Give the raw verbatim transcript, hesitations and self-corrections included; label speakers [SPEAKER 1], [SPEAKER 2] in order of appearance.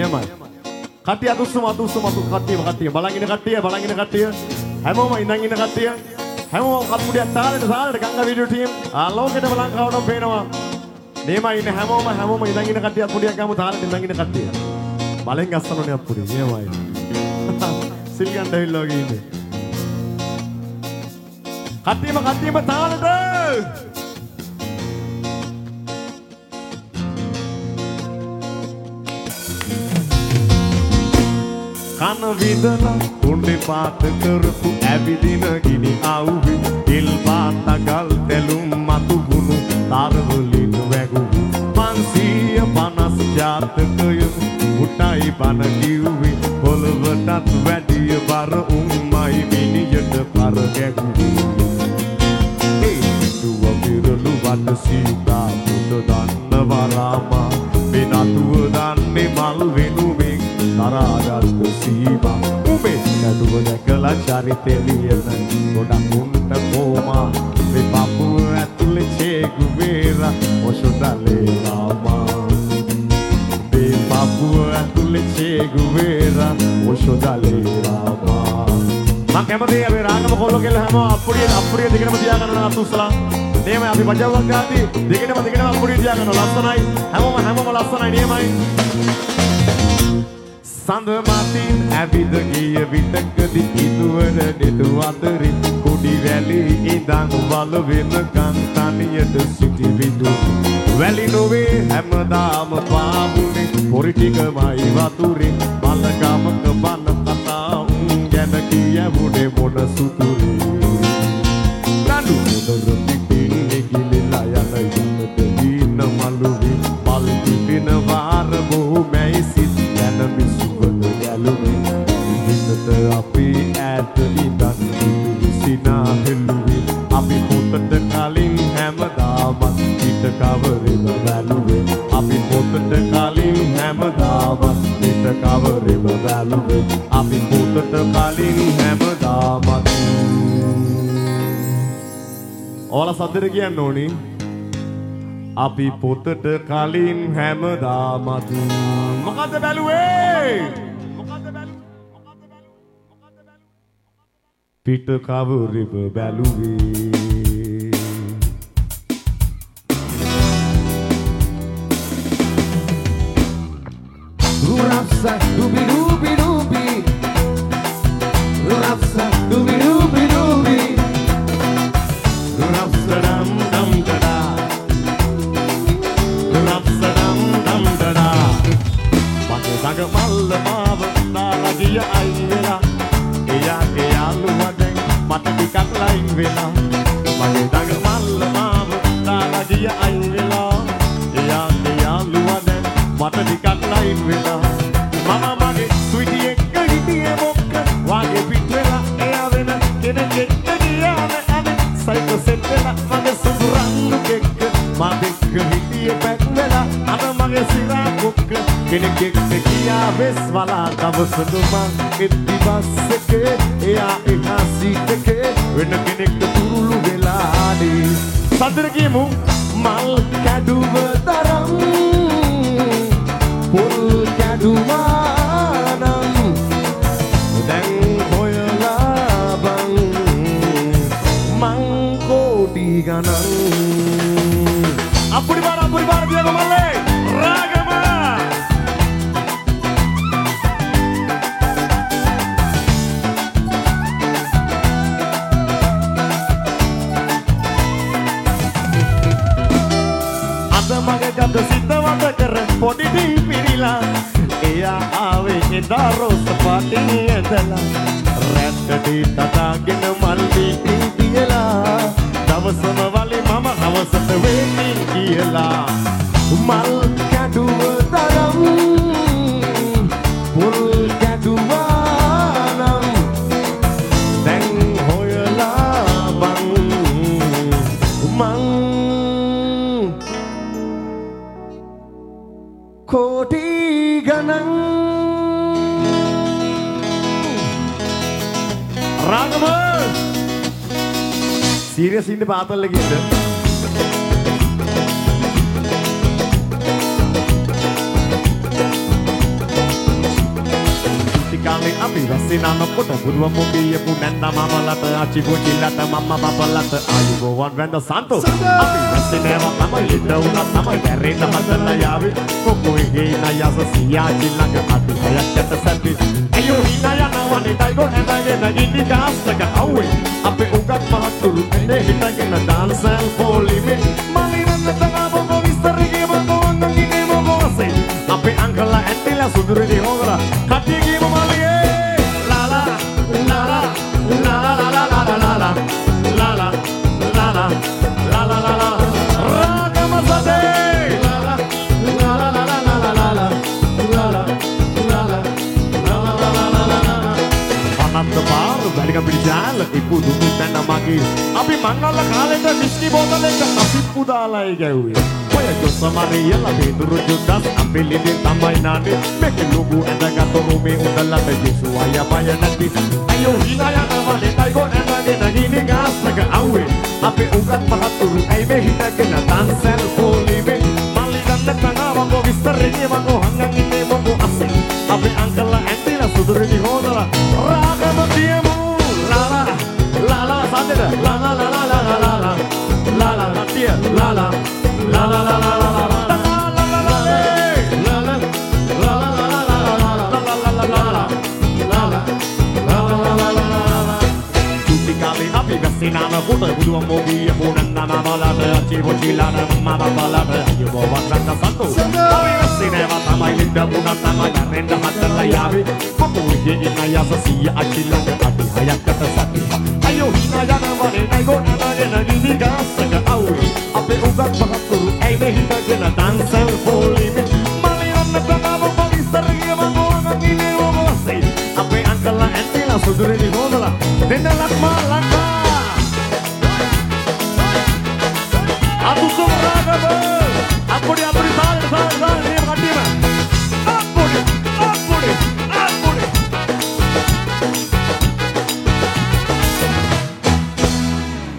[SPEAKER 1] නියමයි. කට්ටිය අදුස්සම අදුස්සම අදු කට්ටිය කට්ටිය බලන් ඉන්න කට්ටිය බලන් ඉන්න කට්ටිය හැමෝම ඉඳන් ඉන්න කට්ටිය හැමෝම කපුඩියක් තාලෙට තාලෙට ගංගා වීඩියෝ ටීම් ආලෝකෙට බලන් කවනම් පේනවා. නියමයි ඉන්න හැමෝම හැමෝම ඉඳන් ඉන්න කට්ටිය අපුඩියක් ගමු තාලෙට ඉඳන් ඉන්න කට්ටිය. බලෙන් ගස්සනෝනේ අපුඩිය නියමයි. සිල්ගන්න ඇවිල්ලා වගේ ඉන්නේ. කට්ටියම කට්ටියම තාලෙට කන විදලා උණ්ඩේ පාත කරපු ඇවිදින ගිනි ආවුවි ඉල් පාත ගල් තෙලුම් මතු ගුණු තරවලින් වැගුවි පන්සිය පනස් ජාතකය උටයි බන කිව්වි පොළවටත් වැඩිය බර උම්මයි මිනියට පර ගැගුවි ඒ දුව පිරලු වඩ සීතා පුත දන්න වරාමා මේ නතුව දන්නේ මල් වෙනුවෙන් තරාගත් සීමා උඹේ නඩුව දැකලා චරිතේ ලියන ගොඩක් උන්ට කොමා මේ පපුව ඇතුලේ චේගු වේරා ඔෂොදලේ රාමා මේ පපුව ඇතුලේ චේගු වේරා ඔෂොදලේ රාමා මම කැමතියි අපි රාගම කොල්ල කෙල්ල හැම අප්පුඩිය අප්පුඩිය දෙකම තියාගන්න අතුස්සලා නියමයි අපි බජාවක් ගාති දෙකම දෙකම අප්පුඩිය තියාගන්න ලස්සනයි හැමෝම හැමෝම ලස්සනයි නියමයි සඳ මතින් ඇවිද ගිය විටකදී ඉදුවර දෙදු අතරේ කුඩි වැලි ඉඳන් වල වෙනකන් තනියට සිටි විදු වැලි නොවේ හැමදාම පාමුනේ පොරි ටිකමයි වතුරේ බලගමක බන කතා උන් ගැන කියවුනේ මොන සුතුරේ නඩු මොදර පිටින් නිගිලලා යන යන්නට දින මලුවේ මල් පිටින වාර බොහොමයි සිත් යන මිසු වින්නත අපි ඇත ඉඳන් සිනා හෙළුවේ අපි පොතට කලින් හැමදාමත් පිට කවරෙම බැලුවේ අපි පොතට කලින් හැමදාමත් පිට කවරෙම බැලුවේ අපි පොතට කලින් හැමදාමත් ඔයාලා සද්දෙට කියන්න ඕනි අපි පොතට කලින් හැමදාමත් මොකද බැලුවේ පිට කවුරුව බැලුවේ
[SPEAKER 2] Rurapsa dubi dubi dubi Rurapsa dubi dubi dubi
[SPEAKER 1] Rurapsa dam dam da da Rurapsa dam dam da da Mage daga mall maව දාලා ගිය අයි වෙලා එයාගේ යාළුවා දැන් මට ටිකක් ලයින් වෙලා මගේ දඟ මල්ල මාව දාලා ගිය අයි වෙලා එයාගේ යාළුවා දැන් මට ටිකක් ලයින් වෙලා මම මගේ ස්විටි එක්ක හිටියේ මොක්ක වාගේ පිට වෙලා එයා වෙන කෙනෙක් එක්ක ගියාම අද සයිකෝ සෙට් වෙලා මගේ සුදුරන්නු එක්ක මගෙක් හිටියේ පැක් වෙලා අද මගේ සිරා කොක්ක කෙනෙක් එක්ක ගියා වෙස් වලා දවසක මං එද්දි බස් එකේ එයා එහා සීට් එකේ වෙන කෙනෙක්ට තුරුළු වෙලාදී සද්දට කියමු මල් කැඩුව තරම් පොල් කැඩුවානම් දැන් හොයලා බං මං කෝටි ගණන් අපුඩි බාර අපුඩි බාර දියග මල්ලේ රාගම මගේ ගඳ සිතවත කර පොඩි දී පිරිලා එයා ආවේ එදා රෝස පාටින් ඇඳලා රැට්ටටි තතාගෙන මල් දීපින් තියලා දවසම වලේ මම හවසට වෙමින් කියලා මල් කැඩුව තරම් පොල් කැඩුවා නම් දැන් හොයලා බං මං කෝටි ගණන් රාගම සීරියස් ඉන්න පාතල්ල ගින්ද වැස්සි නනකොට බුදුම කියපු නැන්ද මමලට ආචි පුචිලට මම්ම බබලට ආයුබෝවන් වැඳ සන්තෝ අපි වැස්සි නෑව තමයි ඉඳ උනා තමයි දැරෙන්න හදලා යාවි කොකෝයි ගේන යස සියාචි ළඟ අපි හයක් යට සැපි අයෝ හිනා යනවනේ ඩයිගෝ හැඳගෙන ඉඳි ගාස්ලක අවුවේ අපේ උගත් මහතුරු එන්නේ හිටගෙන ඩාන්සල් පොලිමේ මලිනන්න තනබෝ විස්තරේ මගෝ අංගිනේ මගෝ අසේ අපේ අංකලා ඇන්ටිලා සුදුරේ හොගලා කටි ගීම මලියේ ලා ලා ලා ලා ලා ලා ලා ලා ලා ලා ලා ලා ලා ලා ලා ලා රාගම සදේ ලා ලා ලා ලා ලා ලා ලා ලා ලා ලා ලා අනන්ත පාර වැඩික පිළිචාල ඉපුදු තැන මගේ අපි මංගල කාලෙට විස්කි බෝතලෙක අපි පුදාලයි ගැව්වේ ඔය ජොසමරියලා බේදුරු ජුද්දස් අපි ලිදෙන් තමයි නානේ මේක ලොකු ඇඳගත්තු රෝමේ උදලට ජේසු අය බය නැති අයෝ හිනා යනවනේ ඩයිගෝ නැනගෙන ගිනි ගාස්ලක අවුවේ අපි උගත් මහතුරු ඇයි මේ හිටගෙන ඩාන්සල් පොලිමේ මල්ලි ගන්න තනවගෝ විස්තරේ මගෝ හංගන් ඉන්නේ මොකෝ අස්සේ අපි අංකලා ඇන්ටිලා සුදුරේ හොදලා රාගම තියමු ලා ලා ලා ලා සාදෙද ලා ලා ලා ලා ලා ලා ලා ලා ලා ලා තිය ලා ලා ලා ලා ලා ලා ලා අපි වැසිනාම කොට බුදුම මොගිය මොනන්න මමලට අචි පොචිලට මම බබලට අයුබෝවන් වැඳ සන්තෝ අපි වැසිනේව තමයි ඉඳ උනා තමයි යන්න හදලා යාවි කොකෝයි ගේන යස සිය අචි ළඟ අපි හයකට සති අයෝ හිනා යනවනේ ඩයිගෝ නැනගෙන ගිනි ගාස්ක අවුවේ අපේ උගත් මහතුරු ඇයි මේ හිටගෙන ඩාන්සල් පොලිමේ මලියන්න තනම පොලිස්තරගේ මගෝ අංගිනේ ඔබසේ අපේ අංකලා ඇන්ටිලා සුදුරේ හොදලා දෙන්න ලක්මා ලක්මා Aku semua, aku dia beri